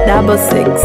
766.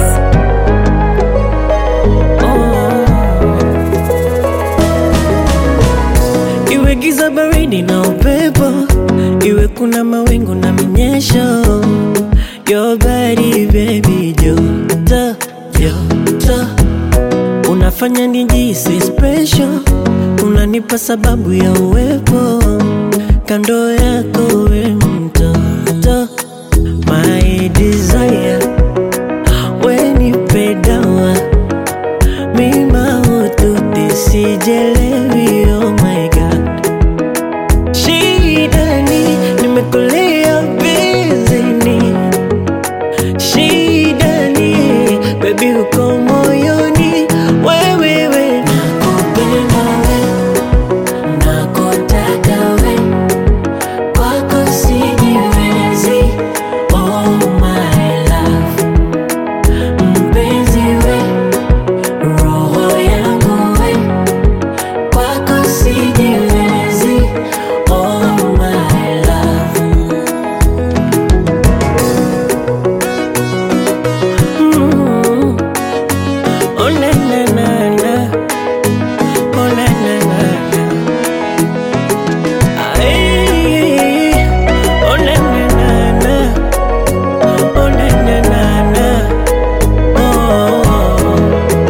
Iwe giza baridi na upepo, iwe kuna mawingu na minyesho, your body baby joto, joto. Unafanya nijihisi special, unanipa sababu ya uwepo kando yako we mtoto. My desire, we nipe dawa, mi mahututi sijelewi, oh my god. Shidani, nimekulia bizini. Shidani, baby uko moyoni, wewe nakupenda we, nakutaka we, kwako sijiwezi, oh my love. Mpenzi we, roho yangu we, kwako sijiwezi, oh my love. Oh na na na na, oh na na na na. Ay, oh na na na na, oh na na na na. Oh,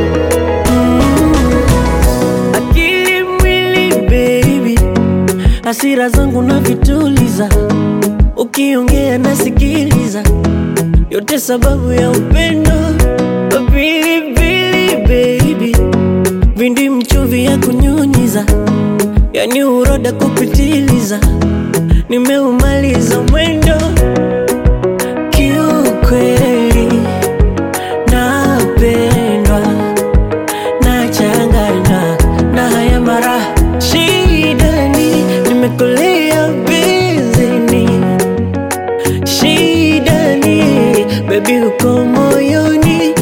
akili mwili baby, hasira zangu na vituliza, ukiongea nasikiliza, yote sababu ya upendo. Pilipili baby, vindi mchuvi ya kunyunyiza, yani uroda kupitiliza, nimeumaliza mwendo. Kiukweli napendwa, nachanganywa na haya mara. Shidani, nimekulia bizini. Shidani, baby uko moyoni,